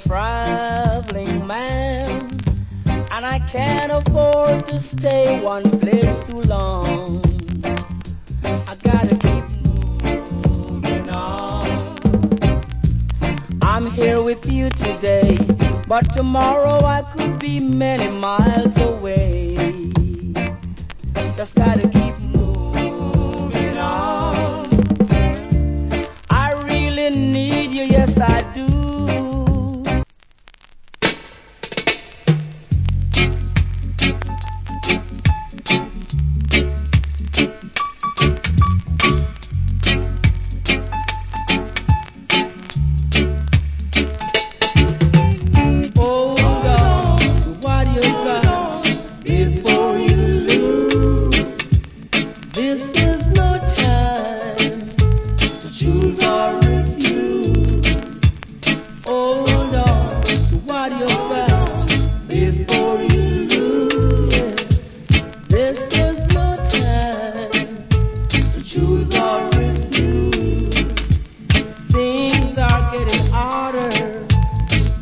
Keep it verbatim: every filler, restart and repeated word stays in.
traveling man, and I can't afford to stay one place too long. I gotta keep moving on. I'm here with you today, but tomorrow I could be many miles away. Just gotta keep